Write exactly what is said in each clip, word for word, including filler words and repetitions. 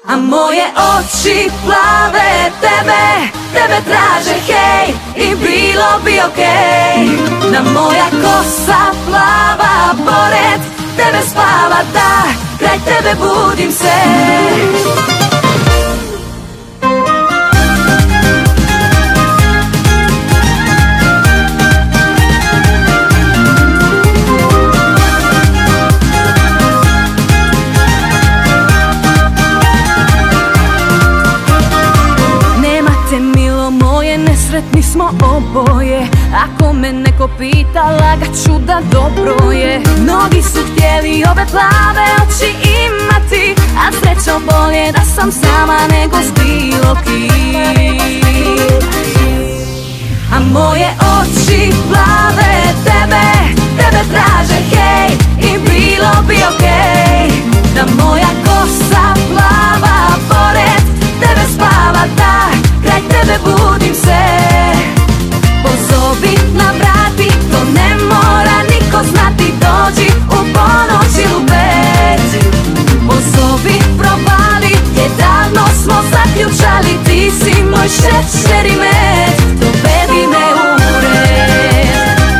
A moje oči plave tebe, tebe traže, hej, i bilo bi okej. Da moja kosa plava pored tebe spava, da, kraj tebe budim se. Nesretni smo oboje, ako me neko pita lagat ću da dobro je. Mnogi su htjeli ove plave oči imati, a srećom bolje da sam sama nego s bilo kim. A moje oči plave tebe, tebe traže, hej, i bilo bi okej. Da moja kosa plava pored tebe spava, da, kraj tebe budim se. Pozovi na vrati, to ne mora niko znati, dođi u ponoć ili u pet. Pozovi, probali, jer davno smo zaključali, ti si moj šećer i med, dovedi me u red.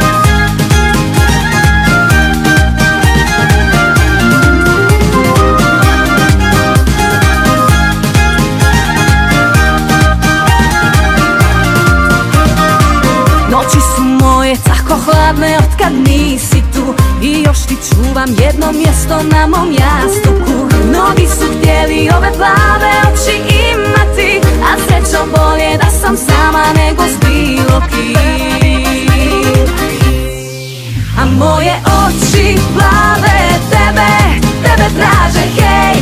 Noći su moje tako hladne otkad nisi tu, i još ti čuvam jedno mjesto na mom jastuku. Mnogi su htjeli ove plave oči imati, a srećom bolje da sam sama nego s bilo kim. A moje oči plave tebe, tebe traže, hej,